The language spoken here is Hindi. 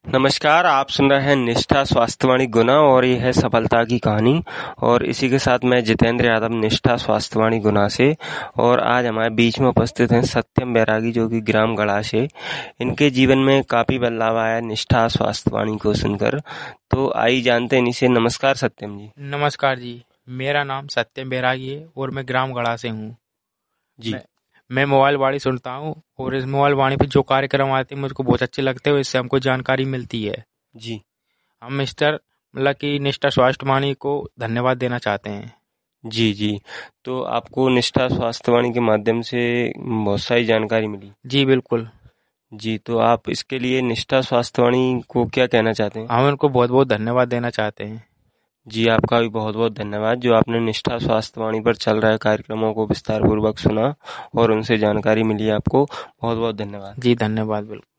नमस्कार, आप सुन रहे हैं निष्ठा स्वास्थ्यवाणी गुना और ये है सफलता की कहानी। और इसी के साथ मैं जितेंद्र यादव निष्ठा स्वास्थ्यवाणी गुना से। और आज हमारे बीच में उपस्थित हैं सत्यम बैरागी जो कि ग्राम गढ़ा से। इनके जीवन में काफ़ी बदलाव आया निष्ठा स्वास्थ्यवाणी को सुनकर। तो आइए जानते हैं इनसे। नमस्कार सत्यम जी। नमस्कार जी, मेरा नाम सत्यम बैरागी है और मैं ग्राम गढ़ा से हूँ। जी मैं मोबाइल वाणी सुनता हूँ और इस मोबाइल वाणी पे जो कार्यक्रम आते हैं मुझको बहुत अच्छे लगते हैं, इससे हमको जानकारी मिलती है। जी हम कि निष्ठा स्वास्थ्यवाणी को धन्यवाद देना चाहते हैं। जी जी। तो आपको निष्ठा स्वास्थ्यवाणी के माध्यम से बहुत सारी जानकारी मिली। जी बिल्कुल। जी, तो आप इसके लिए निष्ठा स्वास्थ्यवाणी को क्या कहना चाहते हैं? हम उनको बहुत बहुत धन्यवाद देना चाहते हैं। जी, आपका भी बहुत बहुत धन्यवाद जो आपने निष्ठा स्वास्थ्यवाणी पर चल रहे कार्यक्रमों को विस्तार पूर्वक सुना और उनसे जानकारी मिली। आपको बहुत बहुत धन्यवाद। जी धन्यवाद बिल्कुल।